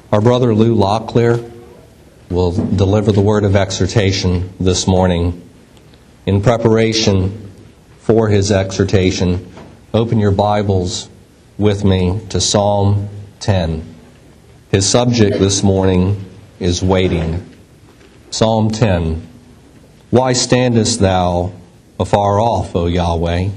Our brother Lou Locklear will deliver the word of exhortation this morning. In preparation for his exhortation, open your Bibles with me to Psalm 10. His subject this morning is waiting. Psalm 10. Why standest thou afar off, O Yahweh?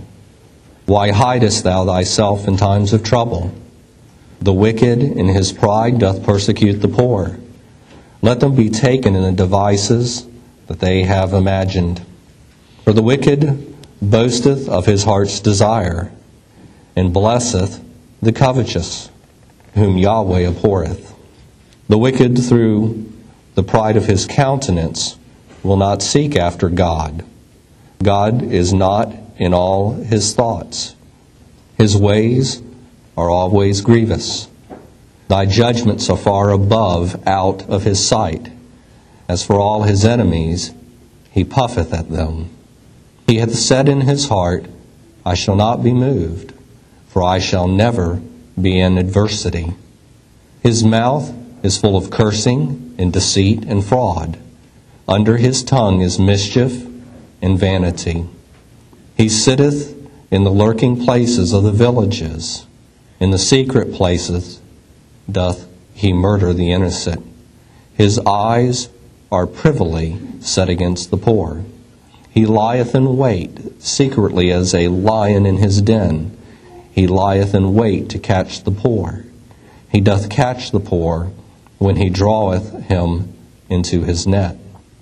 Why hidest thou thyself in times of trouble? The wicked in his pride doth persecute the poor. Let them be taken in the devices that they have imagined. For the wicked boasteth of his heart's desire, and blesseth the covetous, whom Yahweh abhorreth. The wicked through the pride of his countenance will not seek after God. God is not in all his thoughts. His ways are always grievous. Thy judgments are far above out of his sight. As for all his enemies, he puffeth at them. He hath said in his heart, I shall not be moved, for I shall never be in adversity. His mouth is full of cursing and deceit and fraud. Under his tongue is mischief and vanity. He sitteth in the lurking places of the villages. In the secret places doth he murder the innocent. His eyes are privily set against the poor. He lieth in wait secretly as a lion in his den. He lieth in wait to catch the poor. He doth catch the poor when he draweth him into his net.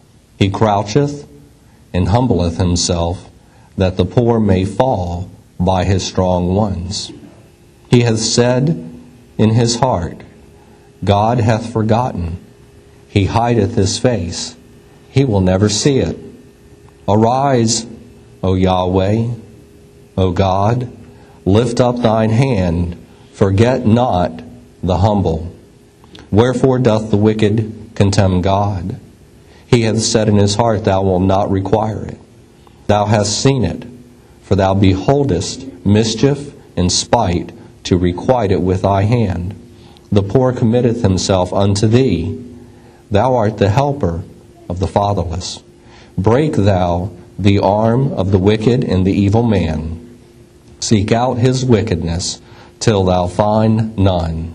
He croucheth and humbleth himself, that the poor may fall by his strong ones. He hath said in his heart, God hath forgotten. He hideth his face. He will never see it. Arise, O Yahweh, O God, lift up thine hand, forget not the humble. Wherefore doth the wicked contemn God? He hath said in his heart, thou wilt not require it. Thou hast seen it, for thou beholdest mischief and spite to requite it with thy hand. The poor committeth himself unto thee. Thou art the helper of the fatherless. Break thou the arm of the wicked and the evil man. Seek out his wickedness till thou find none.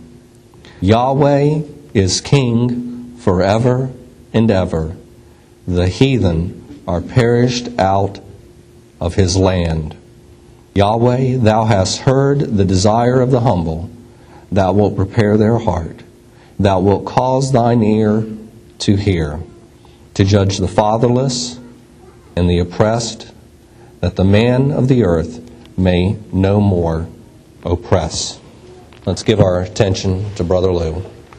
Yahweh is king forever and ever. The heathen are perished out of his land. Yahweh, thou hast heard the desire of the humble. Thou wilt prepare their heart. Thou wilt cause thine ear to hear, to judge the fatherless and the oppressed, that the man of the earth may no more oppress. Let's give our attention to Brother Lou.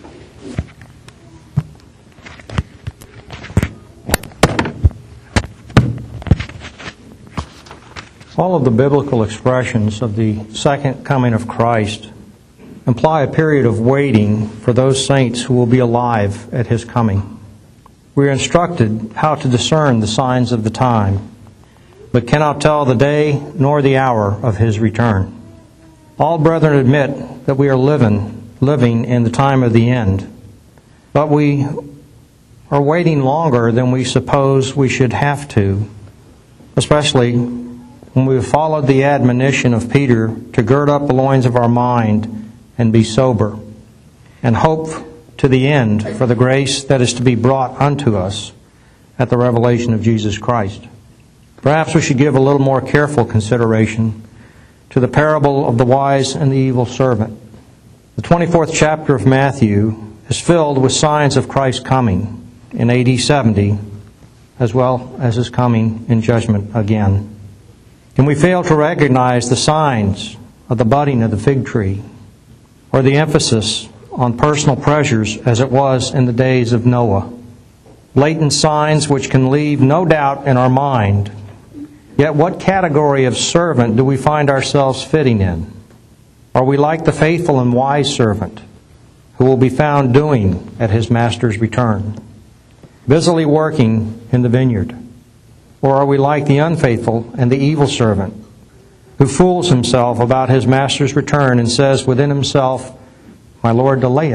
All of the biblical expressions of the second coming of Christ imply a period of waiting for those saints who will be alive at his coming. We are instructed how to discern the signs of the time, but cannot tell the day nor the hour of his return. All brethren admit that we are living in the time of the end, but we are waiting longer than we suppose we should have to, especially when we have followed the admonition of Peter to gird up the loins of our mind and be sober, and hope to the end for the grace that is to be brought unto us at the revelation of Jesus Christ. Perhaps we should give a little more careful consideration to the parable of the wise and the evil servant. The 24th chapter of Matthew is filled with signs of Christ's coming in AD 70, as well as his coming in judgment again. Can we fail to recognize the signs of the budding of the fig tree, or the emphasis on personal pleasures as it was in the days of Noah? Latent signs which can leave no doubt in our mind. Yet what category of servant do we find ourselves fitting in? Are we like the faithful and wise servant who will be found doing at his master's return, busily working in the vineyard? Or are we like the unfaithful and the evil servant who fools himself about his master's return and says within himself, My Lord delayeth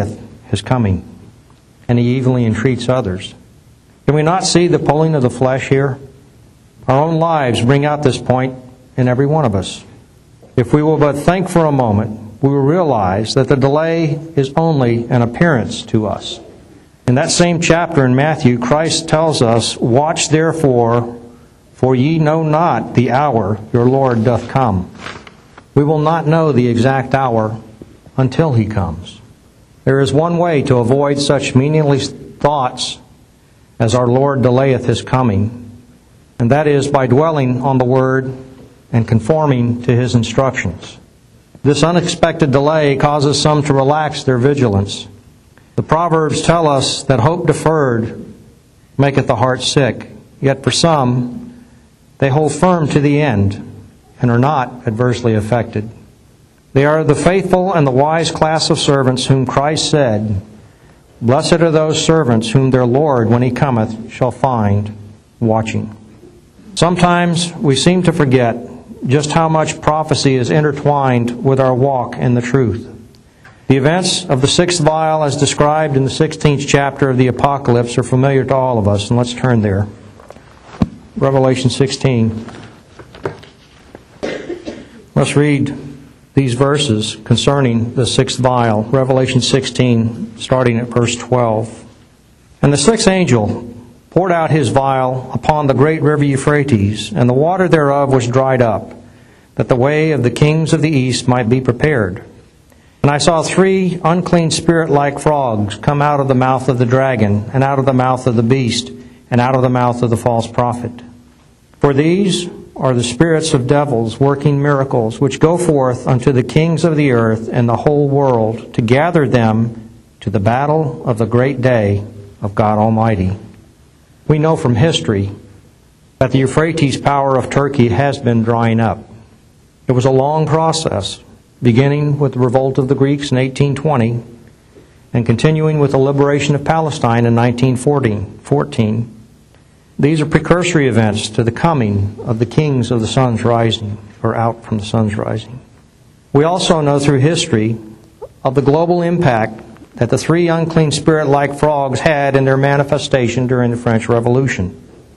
his coming, and he evilly entreats others. Can we not see the pulling of the flesh here? Our own lives bring out this point in every one of us. If we will but think for a moment, we will realize that the delay is only an appearance to us. In that same chapter in Matthew, Christ tells us, "Watch therefore, for ye know not the hour your Lord doth come." We will not know the exact hour until He comes. There is one way to avoid such meaningless thoughts as our Lord delayeth His coming, and that is by dwelling on the Word and conforming to His instructions. This unexpected delay causes some to relax their vigilance. The Proverbs tell us that hope deferred maketh the heart sick, yet for some, they hold firm to the end and are not adversely affected. They are the faithful and the wise class of servants whom Christ said, "Blessed are those servants whom their Lord, when He cometh, shall find watching." Sometimes we seem to forget just how much prophecy is intertwined with our walk in the truth. The events of the sixth vial, as described in the 16th chapter of the Apocalypse, are familiar to all of us, and let's turn there. Revelation 16. Let's read these verses concerning the sixth vial. Revelation 16, starting at verse 12. "And the sixth angel poured out his vial upon the great river Euphrates, and the water thereof was dried up, that the way of the kings of the east might be prepared. And I saw 3 unclean spirit-like frogs come out of the mouth of the dragon, and out of the mouth of the beast, and out of the mouth of the false prophet. For these are the spirits of devils working miracles, which go forth unto the kings of the earth and the whole world, to gather them to the battle of the great day of God Almighty." We know from history that the Euphrates power of Turkey has been drying up. It was a long process, beginning with the revolt of the Greeks in 1820 and continuing with the liberation of Palestine in 1914. These are precursory events to the coming of the kings of the sun's rising, or out from the sun's rising. We also know through history of the global impact that the 3 unclean spirit-like frogs had in their manifestation during the French Revolution.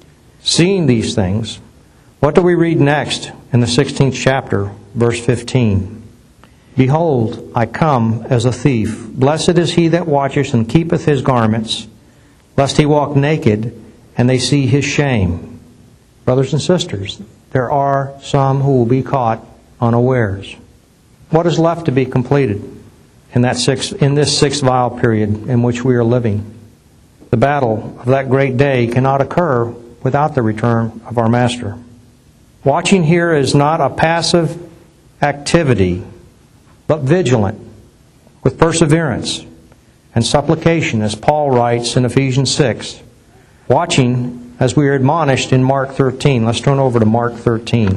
Seeing these things, what do we read next in the 16th chapter, verse 15? "Behold, I come as a thief. Blessed is he that watcheth and keepeth his garments, lest he walk naked, and they see his shame." Brothers and sisters, there are some who will be caught unawares. What is left to be completed in this sixth vial period in which we are living? The battle of that great day cannot occur without the return of our Master. Watching here is not a passive activity, but vigilant, with perseverance and supplication, as Paul writes in Ephesians 6. Watching, as we are admonished in Mark 13. Let's turn over to Mark 13.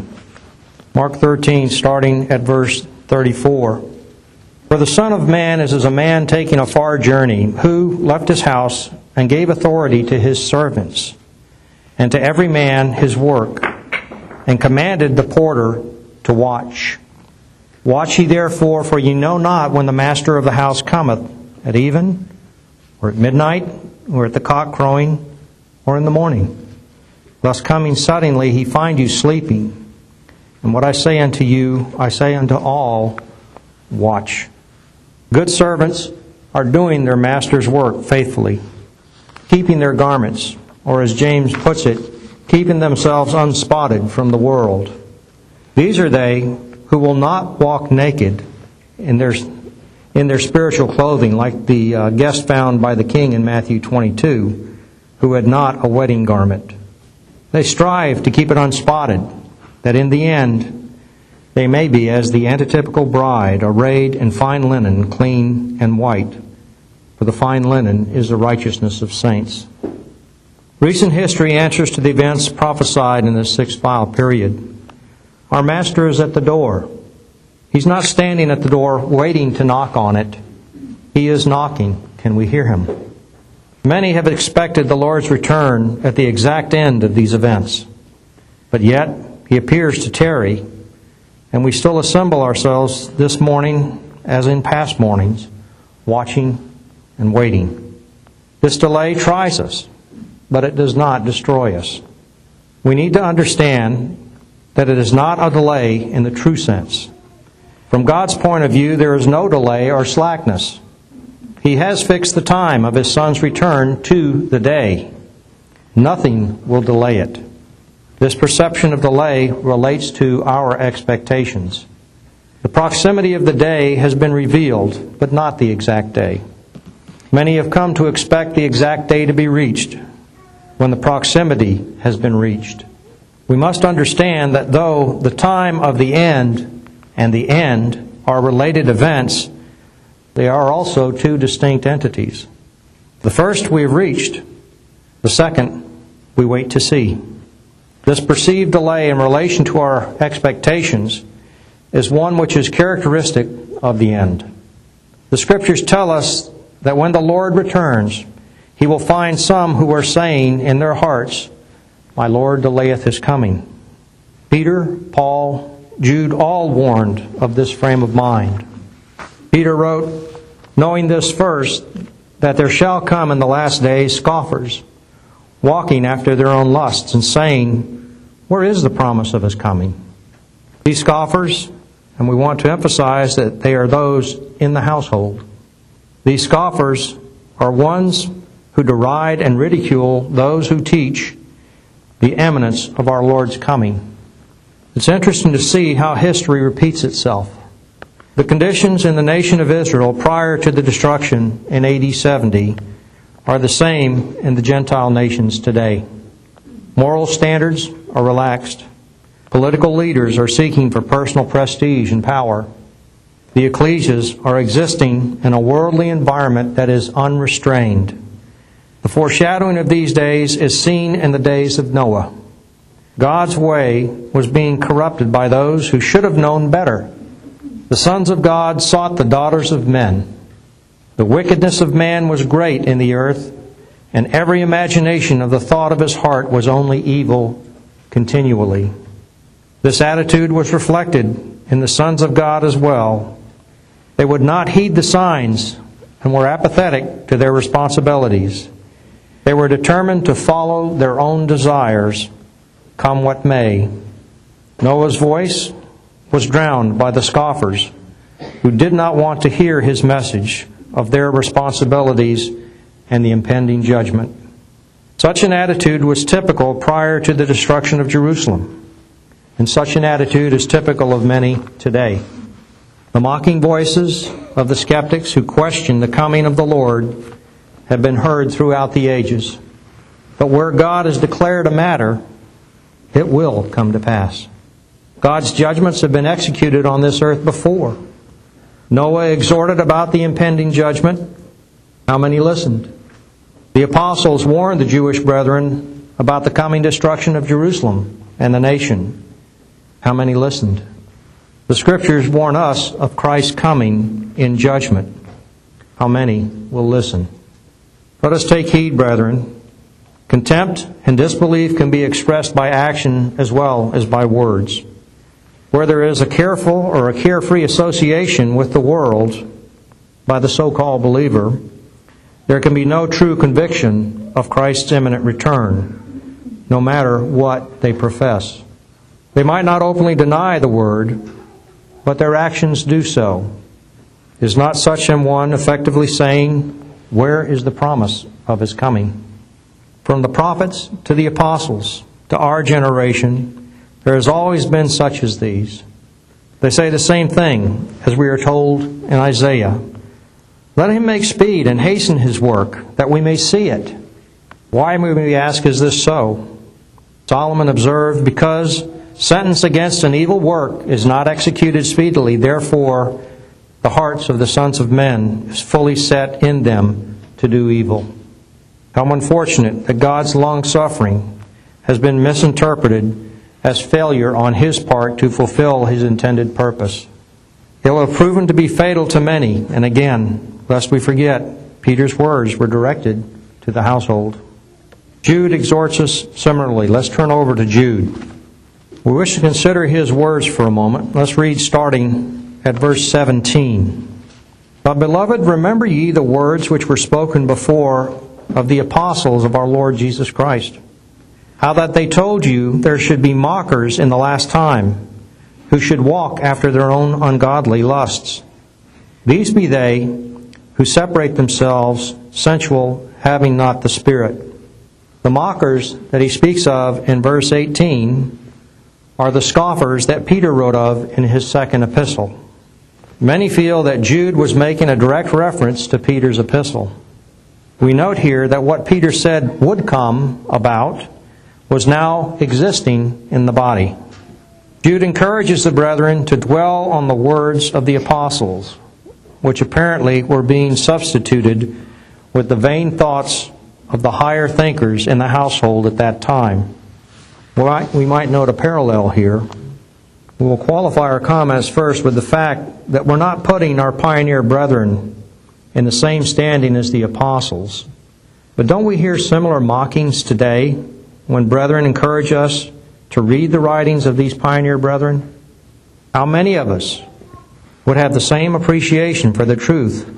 Mark 13, starting at verse 34. "For the Son of Man is as a man taking a far journey, who left his house and gave authority to his servants, and to every man his work, and commanded the porter to watch. Watch ye therefore, for ye know not when the master of the house cometh, at even, or at midnight, or at the cock crowing, or in the morning, lest coming suddenly he find you sleeping. And what I say unto you, I say unto all, watch." Good servants are doing their master's work faithfully, keeping their garments, or as James puts it, keeping themselves unspotted from the world. These are they who will not walk naked in their spiritual clothing, like the guest found by the king in Matthew 22, who had not a wedding garment. They strive to keep it unspotted, that in the end they may be as the antitypical bride, arrayed in fine linen, clean and white. For the fine linen is the righteousness of saints. Recent history answers to the events prophesied in this sixth vial period. Our Master is at the door. He's not standing at the door waiting to knock on it. He is knocking. Can we hear Him? Many have expected the Lord's return at the exact end of these events. But yet, He appears to tarry, and we still assemble ourselves this morning, as in past mornings, watching and waiting. This delay tries us, but it does not destroy us. We need to understand that it is not a delay in the true sense. From God's point of view, there is no delay or slackness. He has fixed the time of His Son's return to the day. Nothing will delay it. This perception of delay relates to our expectations. The proximity of the day has been revealed, but not the exact day. Many have come to expect the exact day to be reached when the proximity has been reached. We must understand that though the time of the end and the end are related events, they are also two distinct entities. The first we have reached, the second we wait to see. This perceived delay in relation to our expectations is one which is characteristic of the end. The Scriptures tell us that when the Lord returns, He will find some who are saying in their hearts, "My Lord delayeth His coming." Peter, Paul, Jude all warned of this frame of mind. Peter wrote, "Knowing this first, that there shall come in the last days scoffers, walking after their own lusts, and saying, Where is the promise of His coming?" These scoffers, and we want to emphasize that they are those in the household. These scoffers are ones who deride and ridicule those who teach the imminence of our Lord's coming. It's interesting to see how history repeats itself. The conditions in the nation of Israel prior to the destruction in AD 70 are the same in the Gentile nations today. Moral standards are relaxed. Political leaders are seeking for personal prestige and power. The ecclesias are existing in a worldly environment that is unrestrained. The foreshadowing of these days is seen in the days of Noah. God's way was being corrupted by those who should have known better. The sons of God sought the daughters of men. The wickedness of man was great in the earth, and every imagination of the thought of his heart was only evil continually. This attitude was reflected in the sons of God as well. They would not heed the signs and were apathetic to their responsibilities. They were determined to follow their own desires, come what may. Noah's voice was drowned by the scoffers who did not want to hear his message of their responsibilities and the impending judgment. Such an attitude was typical prior to the destruction of Jerusalem, and such an attitude is typical of many today. The mocking voices of the skeptics who question the coming of the Lord have been heard throughout the ages. But where God has declared a matter, it will come to pass. God's judgments have been executed on this earth before. Noah exhorted about the impending judgment. How many listened? The apostles warned the Jewish brethren about the coming destruction of Jerusalem and the nation. How many listened? The Scriptures warn us of Christ's coming in judgment. How many will listen? Let us take heed, brethren. Contempt and disbelief can be expressed by action as well as by words. Where there is a careful or a carefree association with the world by the so-called believer, there can be no true conviction of Christ's imminent return, no matter what they profess. They might not openly deny the Word, but their actions do so. Is not such an one effectively saying, "Where is the promise of His coming?" From the prophets to the apostles to our generation, there has always been such as these. They say the same thing as we are told in Isaiah. "Let Him make speed and hasten His work, that we may see it." Why, may we ask, is this so? Solomon observed, "Because sentence against an evil work is not executed speedily, therefore the hearts of the sons of men is fully set in them to do evil." How unfortunate that God's long-suffering has been misinterpreted as failure on His part to fulfill His intended purpose. It will have proven to be fatal to many, and again, lest we forget, Peter's words were directed to the household. Jude exhorts us similarly. Let's turn over to Jude. We wish to consider his words for a moment. Let's read starting at verse 17. But, beloved, remember ye the words which were spoken before of the apostles of our Lord Jesus Christ, how that they told you there should be mockers in the last time, who should walk after their own ungodly lusts. These be they who separate themselves, sensual, having not the Spirit. The mockers that he speaks of in verse 18 are the scoffers that Peter wrote of in his second epistle. Many feel that Jude was making a direct reference to Peter's epistle. We note here that what Peter said would come about was now existing in the body. Jude encourages the brethren to dwell on the words of the apostles, which apparently were being substituted with the vain thoughts of the higher thinkers in the household at that time. We might note a parallel here. We will qualify our comments first with the fact that we're not putting our pioneer brethren in the same standing as the apostles. But don't we hear similar mockings today when brethren encourage us to read the writings of these pioneer brethren? How many of us would have the same appreciation for the truth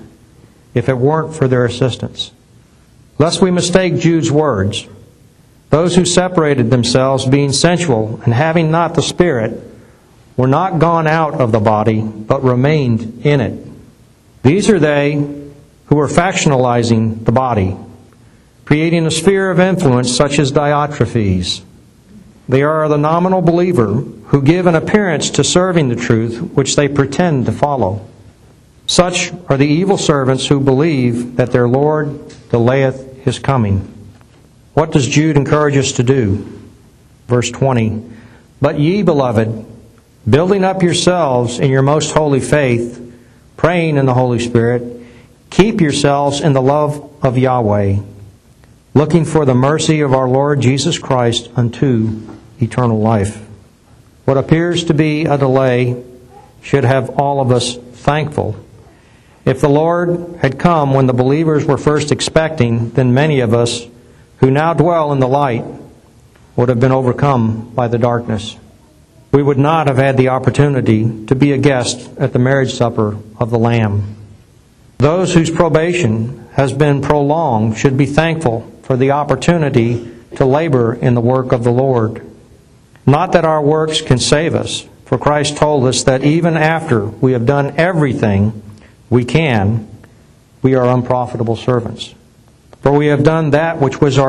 if it weren't for their assistance? Lest we mistake Jude's words, those who separated themselves, being sensual and having not the Spirit, were not gone out of the body, but remained in it. These are they who were factionalizing the body, creating a sphere of influence such as Diotrephes. They are the nominal believer who give an appearance to serving the truth which they pretend to follow. Such are the evil servants who believe that their Lord delayeth His coming. What does Jude encourage us to do? Verse 20, But ye, beloved, building up yourselves in your most holy faith, praying in the Holy Spirit, keep yourselves in the love of Yahweh, looking for the mercy of our Lord Jesus Christ unto eternal life. What appears to be a delay should have all of us thankful. If the Lord had come when the believers were first expecting, then many of us who now dwell in the light would have been overcome by the darkness. We would not have had the opportunity to be a guest at the marriage supper of the Lamb. Those whose probation has been prolonged should be thankful for the opportunity to labor in the work of the Lord. Not that our works can save us, for Christ told us that even after we have done everything we can, we are unprofitable servants. For we have done that which was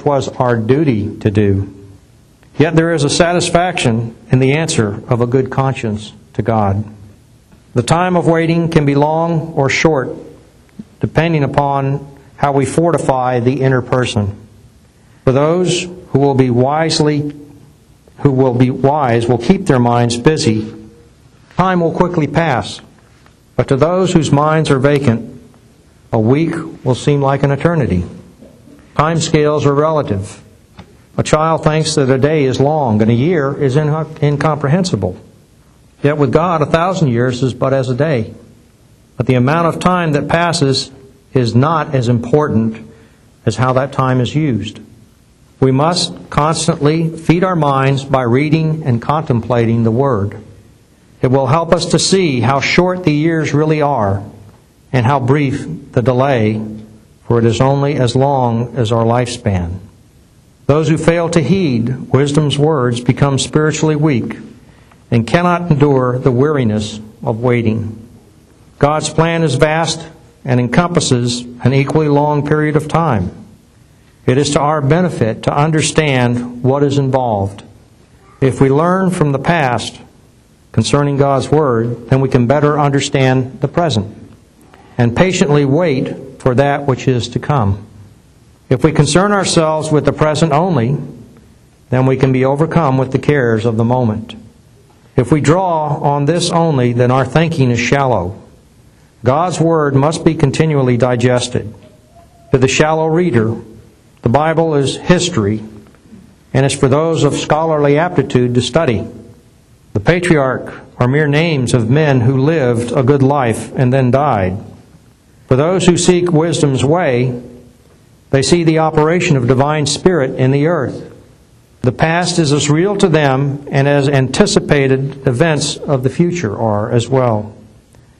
our duty to do. Yet there is a satisfaction in the answer of a good conscience to God. The time of waiting can be long or short, depending upon how we fortify the inner person. For those who will be wise will keep their minds busy. Time will quickly pass. But to those whose minds are vacant, a week will seem like an eternity. Time scales are relative. A child thinks that a day is long and a year is incomprehensible. Yet with God, 1,000 years is but as a day. But the amount of time that passes is not as important as how that time is used. We must constantly feed our minds by reading and contemplating the Word. It will help us to see how short the years really are and how brief the delay, for it is only as long as our lifespan. Those who fail to heed wisdom's words become spiritually weak and cannot endure the weariness of waiting. God's plan is vast and encompasses an equally long period of time. It is to our benefit to understand what is involved. If we learn from the past concerning God's Word, then we can better understand the present and patiently wait for that which is to come. If we concern ourselves with the present only, then we can be overcome with the cares of the moment. If we draw on this only, then our thinking is shallow. God's Word must be continually digested. To the shallow reader, the Bible is history, and is for those of scholarly aptitude to study. The patriarch are mere names of men who lived a good life and then died. For those who seek wisdom's way, they see the operation of divine spirit in the earth. The past is as real to them and as anticipated events of the future are as well.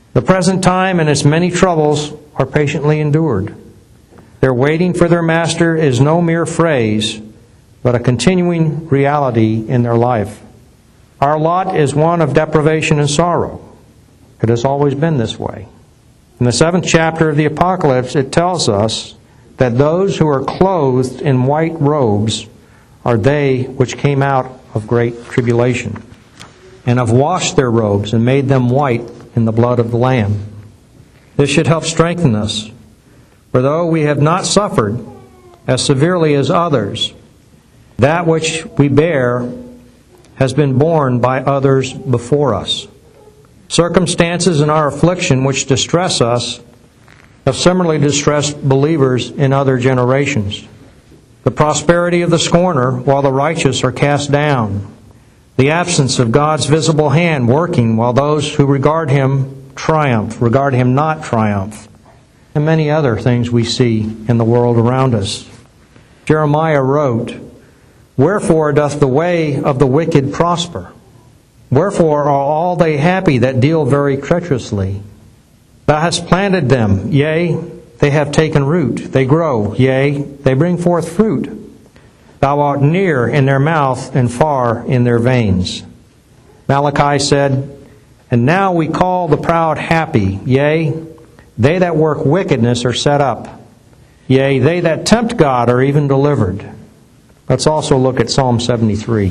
The present time and its many troubles are patiently endured. Their waiting for their master is no mere phrase, but a continuing reality in their life. Our lot is one of deprivation and sorrow. It has always been this way. In the 7th chapter of the Apocalypse, it tells us that those who are clothed in white robes are they which came out of great tribulation, and have washed their robes and made them white in the blood of the Lamb. This should help strengthen us. For though we have not suffered as severely as others, that which we bear has been borne by others before us. Circumstances in our affliction which distress us have similarly distressed believers in other generations. The prosperity of the scorner, while the righteous are cast down. The absence of God's visible hand working, while those who regard Him triumph, regard Him not triumph. And many other things we see in the world around us. Jeremiah wrote, "Wherefore doth the way of the wicked prosper? Wherefore are all they happy that deal very treacherously? Thou hast planted them, yea, they have taken root. They grow, yea, they bring forth fruit. Thou art near in their mouth and far in their veins." Malachi said, "And now we call the proud happy, yea, they that work wickedness are set up. Yea, they that tempt God are even delivered." Let's also look at Psalm 73.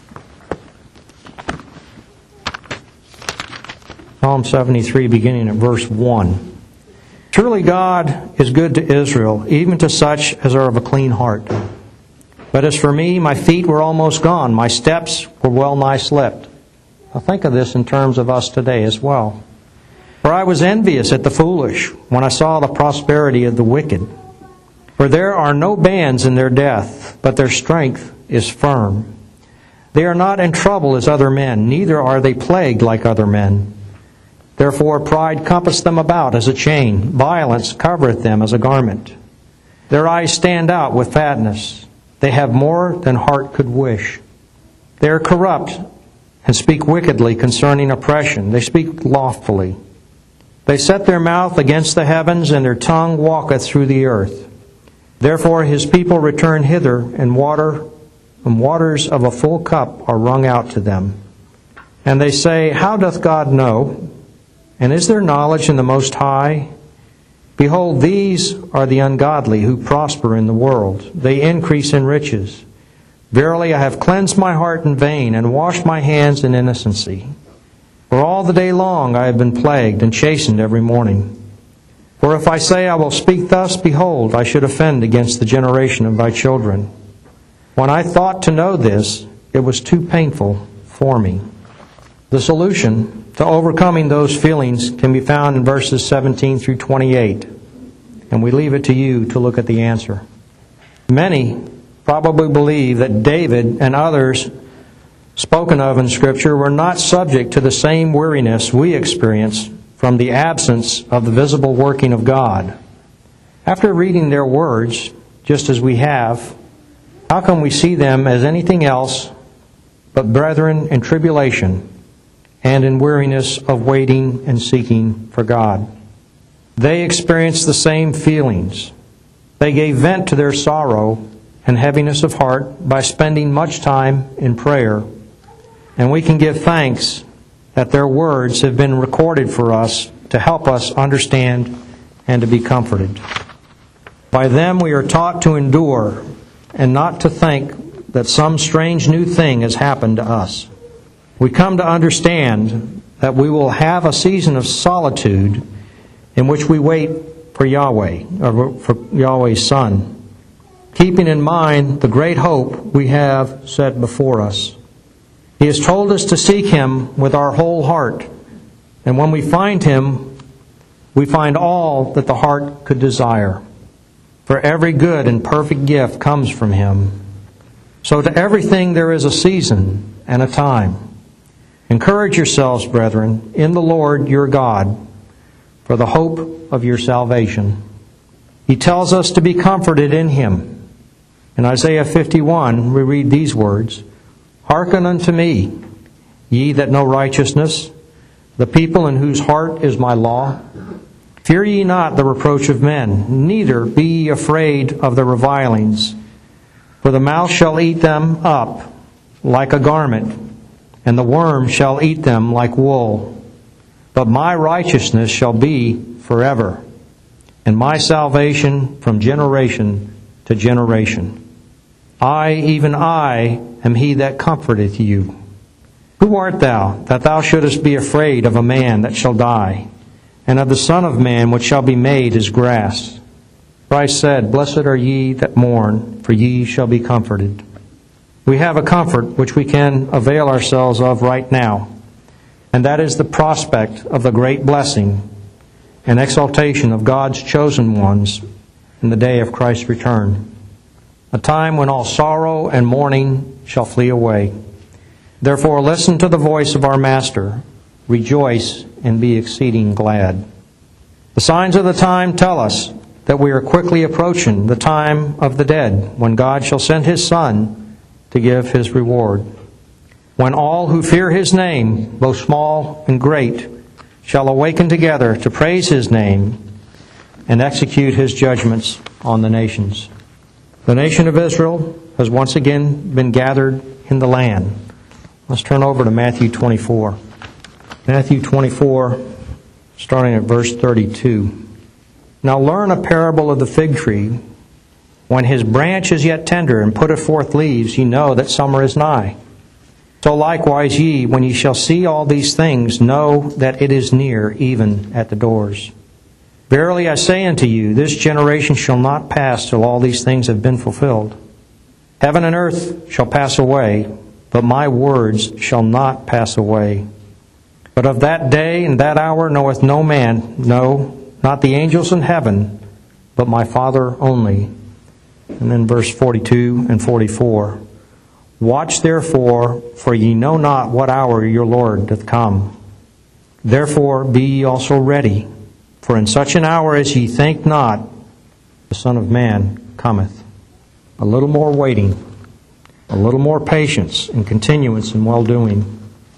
Psalm 73, beginning at verse 1. "Truly God is good to Israel, even to such as are of a clean heart. But as for me, my feet were almost gone, my steps were well nigh slipped." Now think of this in terms of us today as well. "For I was envious at the foolish, when I saw the prosperity of the wicked. For there are no bands in their death, but their strength is firm. They are not in trouble as other men, neither are they plagued like other men. Therefore pride compasseth them about as a chain, violence covereth them as a garment. Their eyes stand out with fatness. They have more than heart could wish. They are corrupt and speak wickedly concerning oppression. They speak loftily. They set their mouth against the heavens, and their tongue walketh through the earth. Therefore His people return hither, and waters of a full cup are wrung out to them. And they say, How doth God know? And is there knowledge in the Most High? Behold, these are the ungodly who prosper in the world. They increase in riches. Verily I have cleansed my heart in vain, and washed my hands in innocency. For all the day long I have been plagued and chastened every morning. For if I say I will speak thus, behold, I should offend against the generation of thy children. When I thought to know this, it was too painful for me." The solution to overcoming those feelings can be found in verses 17 through 28. And we leave it to you to look at the answer. Many probably believe that David and others spoken of in Scripture were not subject to the same weariness we experience from the absence of the visible working of God. After reading their words, just as we have, how can we see them as anything else but brethren in tribulation and in weariness of waiting and seeking for God? They experienced the same feelings. They gave vent to their sorrow and heaviness of heart by spending much time in prayer. And we can give thanks that their words have been recorded for us to help us understand and to be comforted. By them we are taught to endure and not to think that some strange new thing has happened to us. We come to understand that we will have a season of solitude in which we wait for Yahweh, or for Yahweh's Son, keeping in mind the great hope we have set before us. He has told us to seek Him with our whole heart, and when we find Him, we find all that the heart could desire. For every good and perfect gift comes from Him. So to everything there is a season and a time. Encourage yourselves, brethren, in the Lord your God, for the hope of your salvation. He tells us to be comforted in Him. In Isaiah 51, we read these words, Hearken unto me, ye that know righteousness, the people in whose heart is my law? Fear ye not the reproach of men, neither be ye afraid of the revilings. For the mouth shall eat them up like a garment, and the worm shall eat them like wool. But my righteousness shall be forever, and my salvation from generation to generation. I, even I, am he that comforteth you. Who art thou, that thou shouldest be afraid of a man that shall die, and of the Son of Man which shall be made as grass? Christ said, Blessed are ye that mourn, for ye shall be comforted. We have a comfort which we can avail ourselves of right now, and that is the prospect of the great blessing and exaltation of God's chosen ones in the day of Christ's return, a time when all sorrow and mourning shall flee away. Therefore listen to the voice of our Master, rejoice and be exceeding glad. The signs of the time tell us that we are quickly approaching the time of the dead, when God shall send His Son to give His reward. When all who fear His name, both small and great, shall awaken together to praise His name and execute His judgments on the nations. The nation of Israel has once again been gathered in the land. Let's turn over to Matthew 24. Matthew 24, starting at verse 32. Now learn a parable of the fig tree. When his branch is yet tender and putteth forth leaves, ye know that summer is nigh. So likewise ye, when ye shall see all these things, know that it is near, even at the doors. Verily I say unto you, this generation shall not pass till all these things have been fulfilled. Heaven and earth shall pass away, but my words shall not pass away. But of that day and that hour knoweth no man, no, not the angels in heaven, but my Father only. And then verse 42 and 44. Watch therefore, for ye know not what hour your Lord doth come. Therefore be ye also ready, for in such an hour as ye think not, the Son of Man cometh. A little more waiting, a little more patience and continuance in well-doing,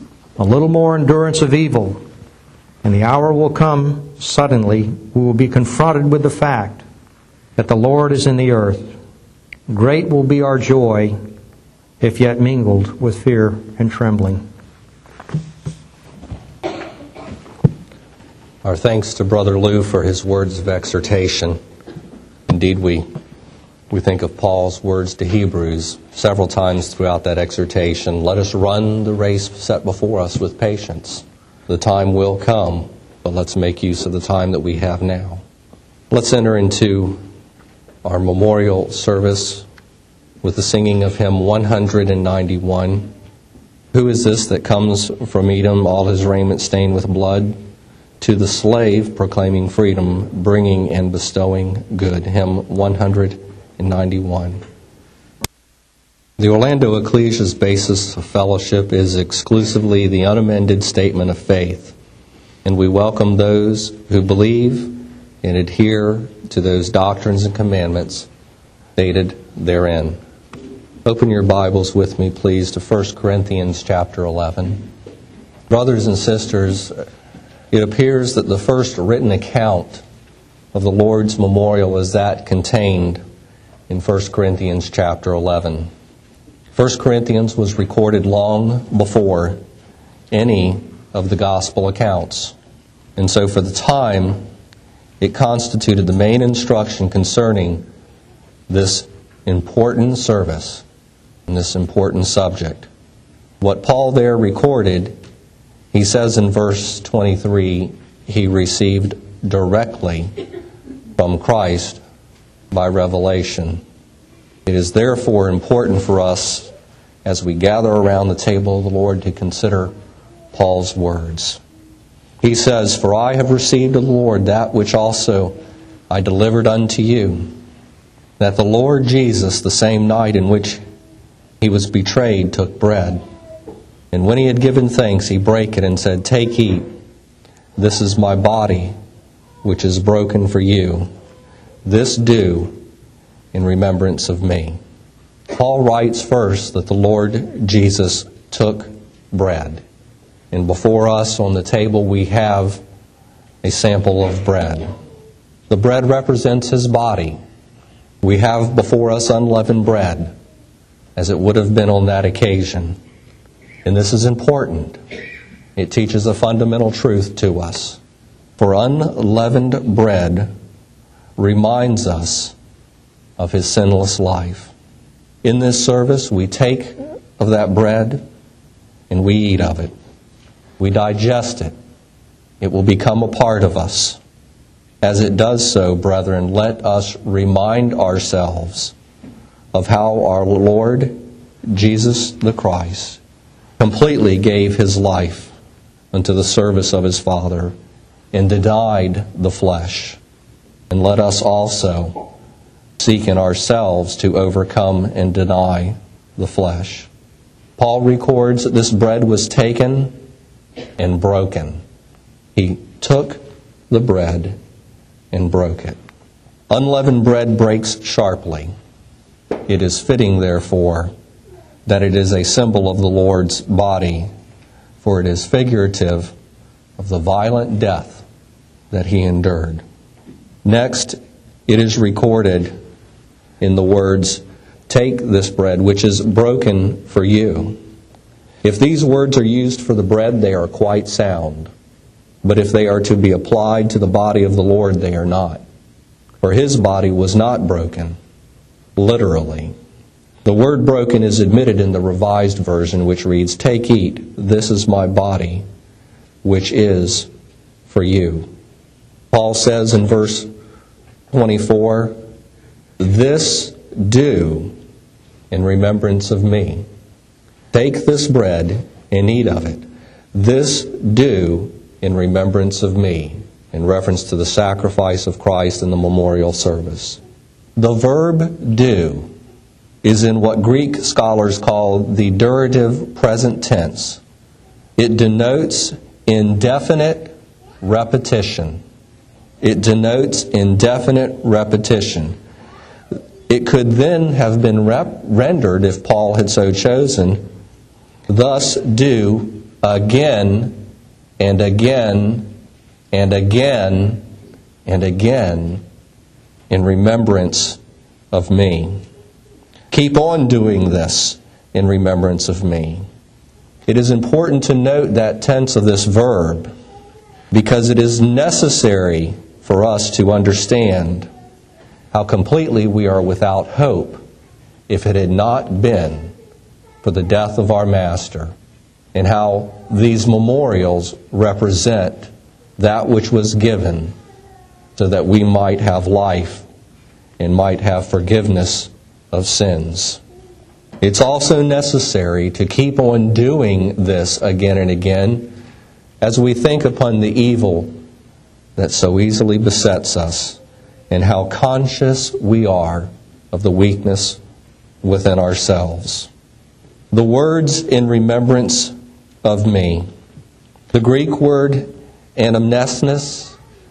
a little more endurance of evil, and the hour will come suddenly. We will be confronted with the fact that the Lord is in the earth. Great will be our joy, if yet mingled with fear and trembling. Our thanks to Brother Lou for his words of exhortation. Indeed, we think of Paul's words to Hebrews several times throughout that exhortation. Let us run the race set before us with patience. The time will come, but let's make use of the time that we have now. Let's enter into our memorial service with the singing of hymn 191. Who is this that comes from Edom, all his raiment stained with blood? To the slave proclaiming freedom, bringing and bestowing good. Hymn 191. The Orlando Ecclesia's basis of fellowship is exclusively the unamended statement of faith, and we welcome those who believe and adhere to those doctrines and commandments stated therein. Open your Bibles with me, please, to 1 Corinthians chapter 11. Brothers and sisters, it appears that the first written account of the Lord's memorial is that contained in 1 Corinthians chapter 11. 1 Corinthians was recorded long before any of the gospel accounts. And so for the time, it constituted the main instruction concerning this important service and this important subject. What Paul there recorded, he says in verse 23, he received directly from Christ by revelation. It is therefore important for us as we gather around the table of the Lord to consider Paul's words. He says, For I have received of the Lord that which also I delivered unto you, that the Lord Jesus, the same night in which he was betrayed, took bread. And when he had given thanks, he brake it and said, Take, eat. This is my body, which is broken for you. This do in remembrance of me. Paul writes first that the Lord Jesus took bread. And before us on the table we have a sample of bread. The bread represents His body. We have before us unleavened bread, as it would have been on that occasion. And this is important. It teaches a fundamental truth to us. For unleavened bread reminds us of His sinless life. In this service, we take of that bread and we eat of it. We digest it. It will become a part of us. As it does so, brethren, let us remind ourselves of how our Lord Jesus the Christ completely gave His life unto the service of His Father and denied the flesh. And let us also seek in ourselves to overcome and deny the flesh. Paul records that this bread was taken and broken. He took the bread and broke it. Unleavened bread breaks sharply. It is fitting, therefore, that it is a symbol of the Lord's body, for it is figurative of the violent death that He endured. Next, it is recorded in the words, "Take this bread, which is broken for you." If these words are used for the bread, they are quite sound. But if they are to be applied to the body of the Lord, they are not. For His body was not broken, literally. The word broken is admitted in the Revised Version, which reads, "Take, eat, this is my body, which is for you." Paul says in verse 24, "This do in remembrance of me." Take this bread and eat of it. This do in remembrance of me, in reference to the sacrifice of Christ in the memorial service. The verb do is in what Greek scholars call the durative present tense. It denotes indefinite repetition. It denotes indefinite repetition. It could then have been rendered, if Paul had so chosen, thus do again and again and again and again in remembrance of me. Keep on doing this in remembrance of me. It is important to note that tense of this verb because it is necessary for us to understand how completely we are without hope if it had not been for the death of our Master, and how these memorials represent that which was given so that we might have life and might have forgiveness of sins. It's also necessary to keep on doing this again and again as we think upon the evil that so easily besets us and how conscious we are of the weakness within ourselves. The words "in remembrance of me." The Greek word anamnestis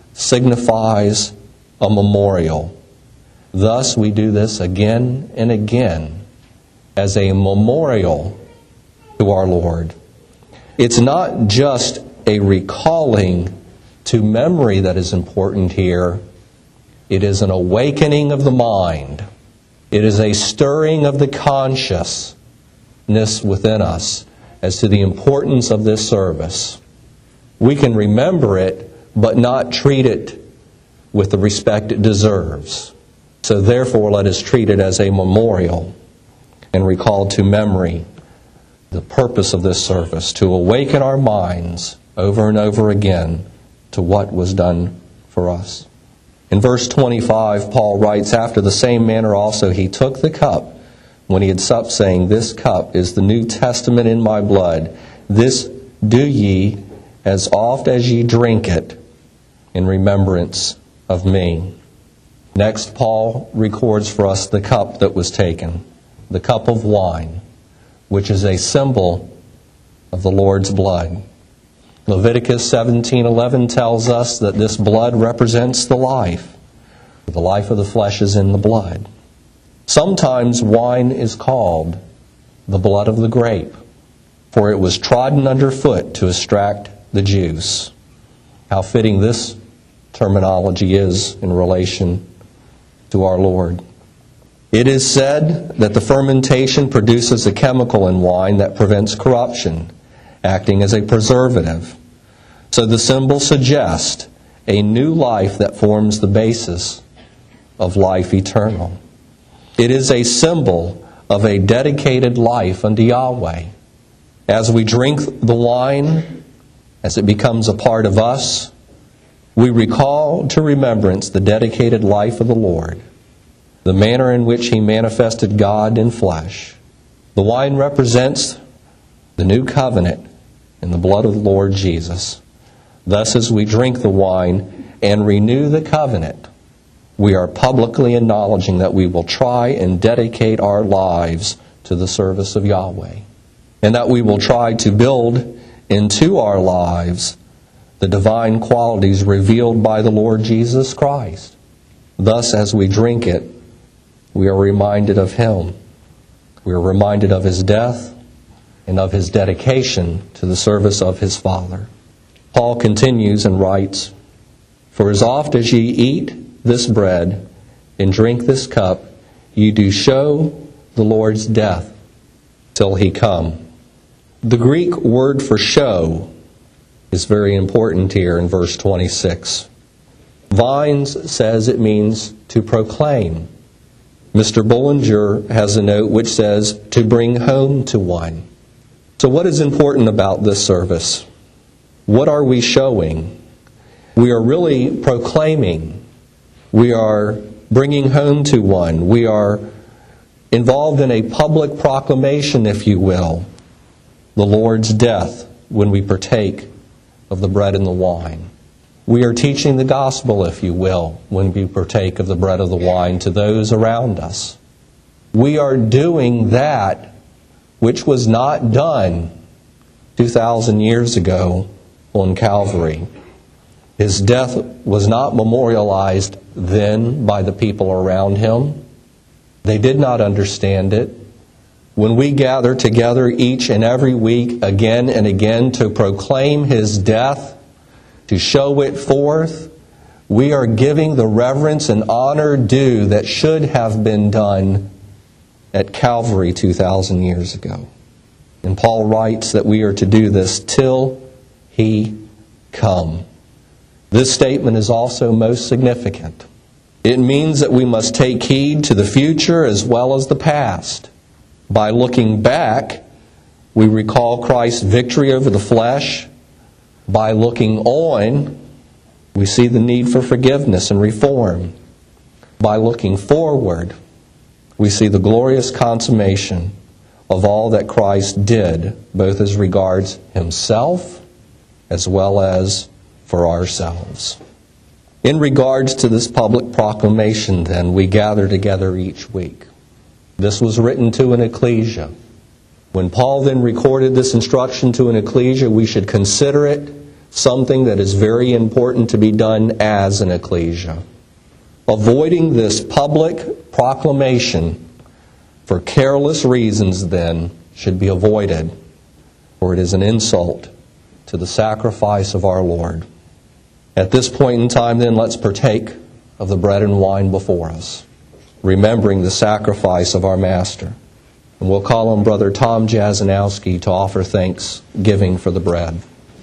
signifies a memorial. Thus we do this again and again as a memorial to our Lord. It's not just a recalling to memory that is important here. It is an awakening of the mind. It is a stirring of the consciousness within us as to the importance of this service. We can remember it, but not treat it with the respect it deserves. So therefore, let us treat it as a memorial and recall to memory the purpose of this service, to awaken our minds over and over again to what was done for us. In verse 25, Paul writes, "After the same manner also he took the cup when he had supped, saying, This cup is the New Testament in my blood. This do ye as oft as ye drink it in remembrance of me." Next, Paul records for us the cup that was taken, the cup of wine, which is a symbol of the Lord's blood. Leviticus 17:11 tells us that this blood represents the life. The life of the flesh is in the blood. Sometimes wine is called the blood of the grape. for it was trodden underfoot to extract the juice. How fitting this terminology is in relation to our Lord. It is said that the fermentation produces a chemical in wine that prevents corruption, acting as a preservative. So the symbol suggests a new life that forms the basis of life eternal. It is a symbol of a dedicated life unto Yahweh. As we drink the wine, as it becomes a part of us, we recall to remembrance the dedicated life of the Lord, the manner in which He manifested God in flesh. The wine represents the new covenant in the blood of the Lord Jesus. Thus, as we drink the wine and renew the covenant, we are publicly acknowledging that we will try and dedicate our lives to the service of Yahweh, and that we will try to build into our lives the divine qualities revealed by the Lord Jesus Christ. Thus, as we drink it, we are reminded of Him. We are reminded of His death and of His dedication to the service of His Father. Paul continues and writes, "For as oft as ye eat this bread and drink this cup, ye do show the Lord's death till He come." The Greek word for show is very important here in verse 26. Vines says it means to proclaim. Mr. Bullinger has a note which says to bring home to one. So what is important about this service? What are we showing? We are really proclaiming. We are bringing home to one. We are involved in a public proclamation, if you will, the Lord's death when we partake of the bread and the wine. We are teaching the gospel, if you will, when we partake of the bread of the wine to those around us. We are doing that which was not done 2,000 years ago on Calvary. His death was not memorialized then by the people around Him. They did not understand it. When we gather together each and every week again and again to proclaim His death, to show it forth, we are giving the reverence and honor due that should have been done at Calvary 2,000 years ago. And Paul writes that we are to do this till He come. This statement is also most significant. It means that we must take heed to the future as well as the past. By looking back, we recall Christ's victory over the flesh. By looking on, we see the need for forgiveness and reform. By looking forward, we see the glorious consummation of all that Christ did, both as regards Himself as well as for ourselves. In regards to this public proclamation, then, we gather together each week. This was written to an ecclesia. When Paul then recorded this instruction to an ecclesia, we should consider it something that is very important to be done as an ecclesia. Avoiding this public proclamation for careless reasons, then, should be avoided, for it is an insult to the sacrifice of our Lord. At this point in time, then, let's partake of the bread and wine before us, remembering the sacrifice of our Master. And we'll call on Brother Tom Jasanowski to offer thanksgiving for the bread.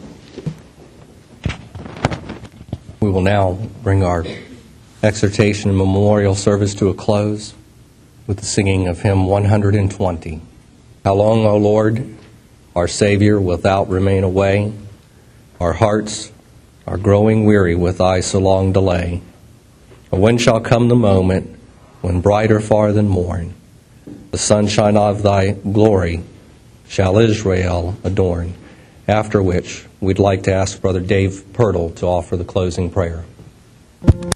We will now bring our exhortation and memorial service to a close with the singing of hymn 120. How long, O Lord, our Savior, wilt thou remain away? Our hearts are growing weary with thy so long delay. But when shall come the moment when brighter far than morn, the sunshine of thy glory shall Israel adorn? After which, we'd like to ask Brother Dave Pirtle to offer the closing prayer.